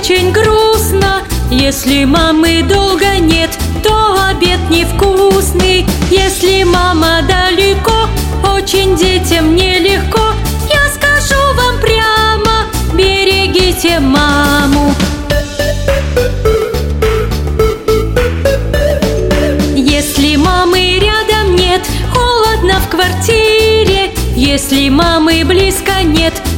очень грустно. Если мамы долго нет, то обед невкусный. Если мама далеко, очень детям нелегко. Я скажу вам прямо: берегите маму. Если мамы рядом нет, холодно в квартире. Если мамы близко нет,